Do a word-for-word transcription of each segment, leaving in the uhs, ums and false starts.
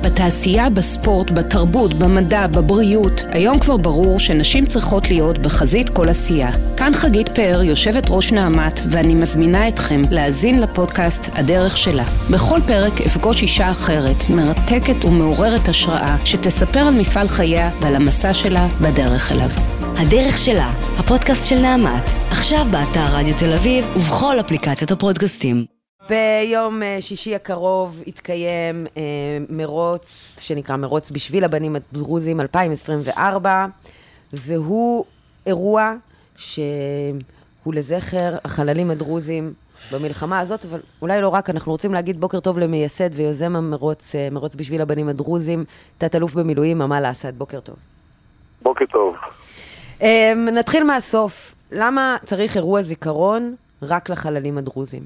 בתעשייה, בספורט, בתרבות, במדע, בבריאות, היום כבר ברור שנשים צריכות להיות בחזית כל עשייה. כאן חגית פאר, יושבת ראש נעמת, ואני מזמינה אתכם להאזין לפודקאסט הדרך שלה. בכל פרק אפגוש אישה אחרת, מרתקת ומעוררת השראה, שתספר על מפעל חייה ועל המסע שלה בדרך אליו. הדרך שלה, הפודקאסט של נעמת, עכשיו באתר רדיו תל אביב ובכל אפליקציות הפודקאסטים. ביום שישי הקרוב התקיים אה, מרוץ שנקרא מרוץ בשביל הבנים הדרוזים אלפיים עשרים וארבע, והוא אירוע שהוא לזכר החללים הדרוזים במלחמה הזאת, אבל אולי לא רק. אנחנו רוצים להגיד בוקר טוב למייסד ויוזם המרוץ, מרוץ בשביל הבנים הדרוזים, תת אלוף במילואים אמל אסד. בוקר טוב. בוקר טוב. אה, נתחיל מהסוף. למה צריך אירוע זיכרון רק לחללים הדרוזים?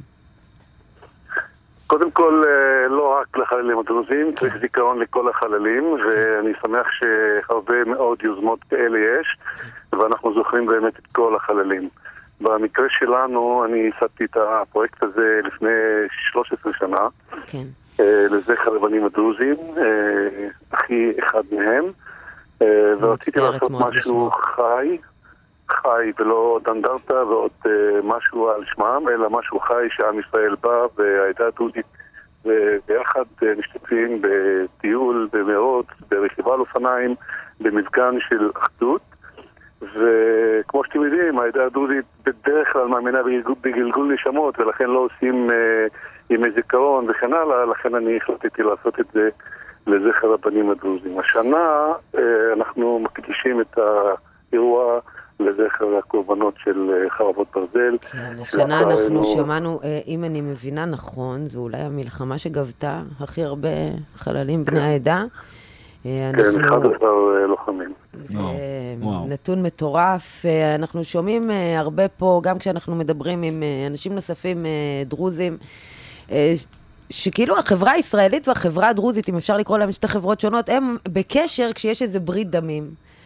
קודם כל, לא רק לחללים הדרוזים, צריך זיכרון לכל החללים, ואני שמח שהרבה מאוד יוזמות כאלה יש, ואנחנו זוכרים באמת את כל החללים. במקרה שלנו, אני ייסדתי את הפרויקט הזה לפני שלוש עשרה שנה, כן. לזכר הבנים הדרוזים, אחי אחד מהם, ורציתי לעשות משהו חי, חי ולא דנדרטה ועוד uh, משהו על שמם, אלא משהו חי שעם ישראל בא והעדה הדרוזית וביחד uh, משתתפים בטיול, במרוץ, ברכיבה על אופניים, במפגן של אחדות. וכמו שאתם יודעים, העדה הדרוזית בדרך כלל מאמינה בגלגול, בגלגול נשמות, ולכן לא עושים uh, ימי זיכרון וכן הלאה, לכן אני החלטתי לעשות את זה לזכר הבנים הדרוזים. השנה uh, אנחנו מקדישים את האירוע לזכר הקורבנות של חרבות ברזל. כן, השנה אנחנו שמענו, אם אני מבינה נכון, זו אולי המלחמה שגבתה הכי הרבה חללים בני העדה. כן, אחד עשר לוחמים. זה נתון מטורף. אנחנו שומעים הרבה פה, גם כשאנחנו מדברים עם אנשים נוספים דרוזים, שכאילו החברה הישראלית והחברה הדרוזית, אם אפשר לקרוא להם שתי חברות שונות, הם בקשר כשיש איזה ברית דמים.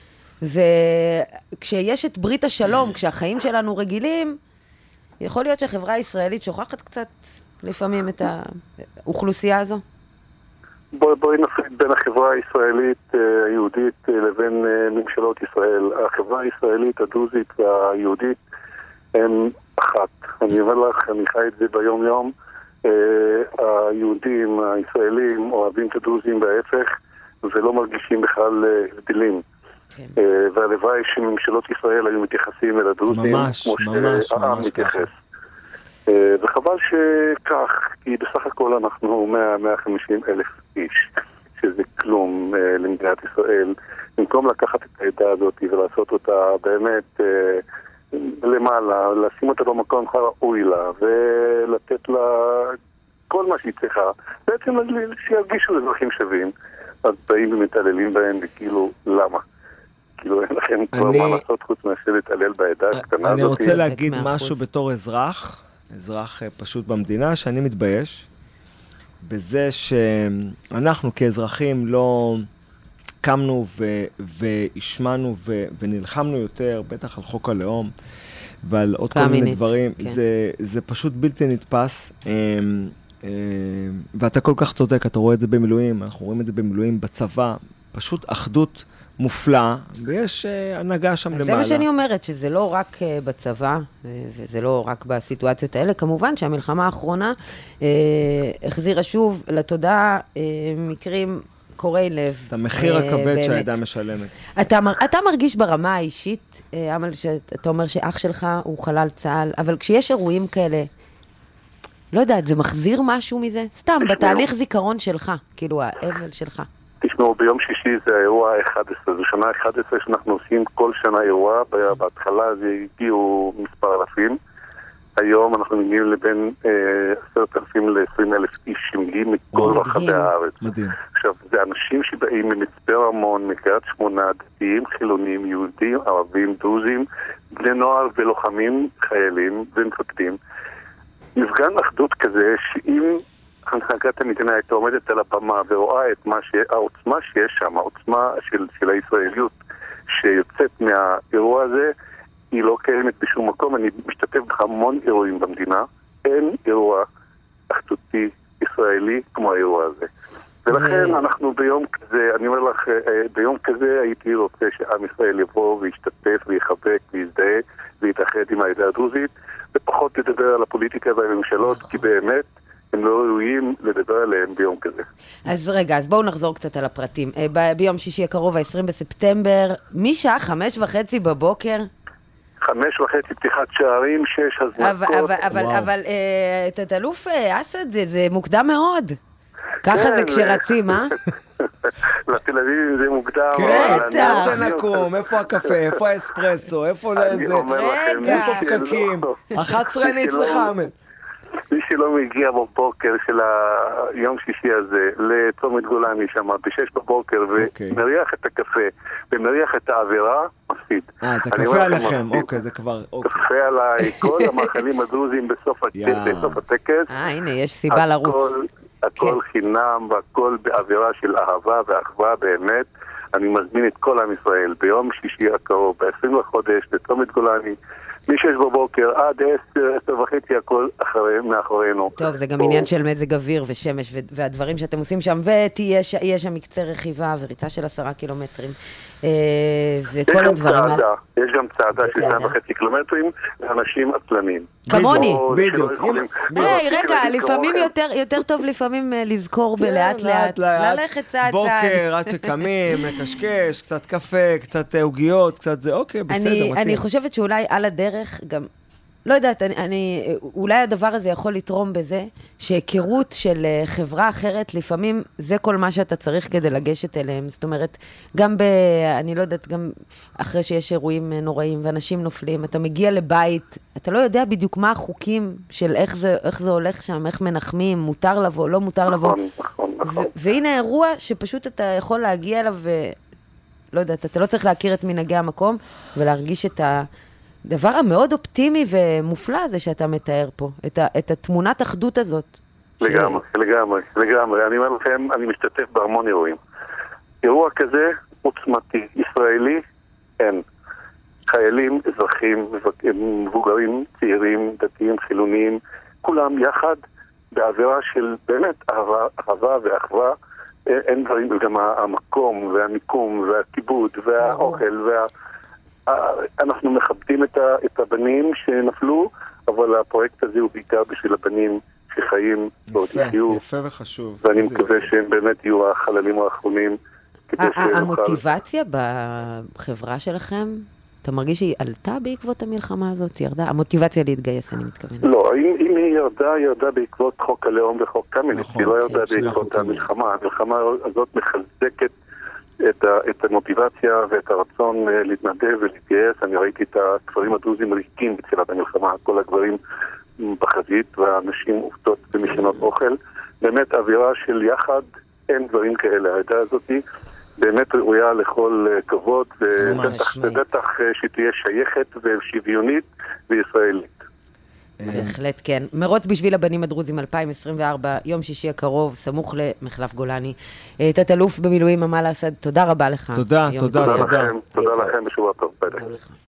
וכשיש את ברית השלום, כשהחיים שלנו רגילים, יכול להיות שהחברה הישראלית שוכחת קצת לפעמים את האוכלוסייה הזו? בואי בוא נפריד בין החברה הישראלית היהודית לבין ממשלות ישראל. החברה הישראלית, הדרוזית והיהודית הם אחת. אני אומר לך, אני חי את זה ביום יום. היהודים, הישראלים, אוהבים את הדרוזים בהפך, ולא מרגישים בכלל הבדלים. כן. והלוואי שממשלות ישראל היו מתייחסים אל הדרוזים כמו שהעם מתייחס. וחבל שכך, כי בסך הכל אנחנו מאה עד מאה וחמישים אלף איש, שזה כלום למדינת ישראל. במקום לקחת את העדה הזאת ולעשות אותה באמת למעלה, לשים אותה במקום ראוי לה ולתת לה כל מה שהיא צריכה, בעצם שירגישו אזרחים שווים. אז באים ומתעללים בהם וכאילו למה? כאילו אין לכם כבר מה לעשות חוץ מאשר להתעלל בעדה הקטנה הזאת. אני רוצה להגיד משהו בתור אזרח, אזרח פשוט במדינה, שאני מתבייש בזה שאנחנו כאזרחים לא קמנו והשמענו ונלחמנו יותר, בטח על חוק הלאום ועל עוד כל מיני דברים. זה פשוט בלתי נתפס. ואתה כל כך צודק, אתה רואה את זה במילואים, אנחנו רואים את זה במילואים בצבא, פשוט אחדות מופלא, ויש הנהגה שם למעלה. זה מה שאני אומרת, שזה לא רק בצבא, וזה לא רק בסיטואציות האלה, כמובן שהמלחמה האחרונה החזירה שוב לתודעה מקרים קוראי לב. את המחיר הכבד שהעדה משלמת. אתה, אתה מרגיש ברמה האישית, אמל, שאתה אומר שאח שלך הוא חלל צה"ל, אבל כשיש אירועים כאלה, לא יודעת, זה מחזיר משהו מזה? סתם, בתהליך זיכרון שלך, כאילו האבל שלך. תשמעו, ביום שישי זה האירוע ה-אחת עשרה, זו שנה אחת עשרה שאנחנו עושים כל שנה אירוע, בהתחלה זה הגיעו מספר אלפים, היום אנחנו מגיעים לבין עשרת אלפים ל-עשרים אלף איש שמגיעים מכל רחבי הארץ. מדהים. עכשיו, זה אנשים שבאים ממצפה רמון, מקריית שמונה, דתיים, חילונים, יהודים, ערבים, דרוזים, בני נוער ולוחמים, חיילים ומפקדים. מפגן אחדות כזה, שאם הנהגת המדינה הייתה עומדת על הבמה ורואה את מה ש... העוצמה שיש שם, העוצמה של, של הישראליות שיוצאת מהאירוע הזה, היא לא קיימת בשום מקום. אני משתתף בהמון אירועים במדינה, אין אירוע אחדותי ישראלי כמו האירוע הזה. ולכן אנחנו ביום כזה, אני אומר לך, ביום כזה הייתי רוצה שעם ישראל יבוא וישתתף ויחבק ויזדהה ויתאחד עם העדה הדרוזית, ופחות לדבר על הפוליטיקה והממשלות, כי באמת הם לא ראויים לדבר עליהם ביום כזה. אז רגע, אז בואו נחזור קצת על הפרטים. ב- ביום שישי הקרוב, ה-עשרים בספטמבר, משעה חמש וחצי בבוקר? חמש וחצי פתיחת שערים, שש הזמקות. אבל, אבל, אבל, אבל אה, תת-אלוף אסד, זה, זה מוקדם מאוד. ככה כן, זה כשרצים, אה? לתל אביב זה מוקדם. כן, בטח. שנקום, איפה הקפה, איפה האספרסו, איפה אני לזה, אומר לכם, רגע. איפה מי פקקים, שלא- אחת עשרה מי אצלך, שלא- אמן. מי שלא מגיע בבוקר של היום שישי הזה לצומת גולני שם בשש בבוקר אוקיי. ומריח את הקפה ומריח את האווירה, מפסיד. אה, זה אני אומר קפה לכם, עליכם, מפסיד. אוקיי, זה כבר, אוקיי. קפה עליי, כל המאכלים הדרוזיים בסוף הטקס, יא. בסוף הטקס. אה, הנה, יש סיבה לרוץ. הכל, הכל חינם והכל באווירה של אהבה ואחווה באמת. אני מזמין את כל עם ישראל ביום שישי הקרוב, ב-עשרים לחודש, לצומת גולני, מ-שש בבוקר עד עשר, עשר וחצי, הכל אחרי, מאחורינו. טוב, זה גם או- עניין של מזג אוויר ושמש ו- והדברים שאתם עושים שם, ותהיה ש- יהיה שם מקצה רכיבה וריצה של עשרה קילומטרים, אה, יש וכל גם הדברים האלה. צעדה, יש גם צעדה של צעדה. שתיים וחצי קילומטרים לאנשים עצלנים. כמוני. או בדיוק. שלא יכולים- אם- היי, לא, רגע, רציתי לפעמים להגיד יותר, יותר טוב לפעמים אה, לזכור כן, בלאט לאט, ללכת צעד צעד. בוקר, עד שקמים, לקשקש, קצת קפה, קצת עוגיות, קצת זה, אוקיי, בסדר, אני, מתאים. אני חושבת שאולי על הדרך גם, לא יודעת, אני, אני, אולי הדבר הזה יכול לתרום בזה, שהיכרות של אה, חברה אחרת, לפעמים זה כל מה שאתה צריך כדי לגשת אליהם. זאת אומרת, גם ב... אני לא יודעת, גם אחרי שיש אירועים אה, נוראים ואנשים נופלים, אתה מגיע לבית, אתה לא יודע בדיוק מה החוקים של איך זה, איך זה הולך שם, איך מנחמים, מותר לבוא, לא מותר לבוא. נכון, נכון, נכון. ו- והנה אירוע שפשוט אתה יכול להגיע אליו ו... לא יודעת, אתה לא צריך להכיר את מנהגי המקום ולהרגיש את הדבר המאוד אופטימי ומופלא הזה שאתה מתאר פה, את, ה- את התמונת האחדות הזאת. לגמרי, לגמרי, לגמרי. אני אומר לכם, אני משתתף בהמון אירועים. אירוע כזה עוצמתי, ישראלי, אין. חיילים, אזרחים, מבוגרים, צעירים, דתיים, חילוניים, כולם יחד באווירה של באמת אהבה, אהבה ואחווה. אין דברים, וגם המקום והמיקום והכיבוד והאוכל וה... אנחנו מכבדים את, ה, את הבנים שנפלו, אבל הפרויקט הזה הוא בעיקר בשביל הבנים שחיים ועוד יחיו. יפה וחשוב. ואני איזה מקווה יופי. שהם באמת יהיו החללים האחרונים. כדי ה- ה- שנוכל- המוטיבציה בחברה שלכם, אתה מרגיש שהיא עלתה בעקבות המלחמה הזאת? ירדה? המוטיבציה להתגייס, אני מתכוונת. לא, אם, אם היא ירדה, היא ירדה בעקבות חוק הלאום וחוק קמיניץ. נכון, היא לא ירדה כן, שני בעקבות החוקים. המלחמה. המלחמה הזאת מחזקת את, ה, את המוטיבציה ואת הרצון uh, להתנדב ולהתגייס. אני ראיתי את הכפרים הדרוזים ריקים בתחילת המלחמה, כל הגברים בחזית והנשים עובדות במשנות אוכל. באמת אווירה של יחד, אין דברים כאלה. העדה הזאת באמת ראויה לכל uh, כבוד, ובטח, ובטח uh, שתהיה שייכת ושוויונית וישראלית. בהחלט כן. מרוץ בשביל הבנים הדרוזים אלפיים עשרים וארבע, יום שישי הקרוב, סמוך למחלף גולני. תת-אלוף במילואים אמל אסד, תודה רבה לך. תודה, יום תודה, טוב. תודה תודה. לכם, תודה לכם ושבוע טוב. ביי. גם לך.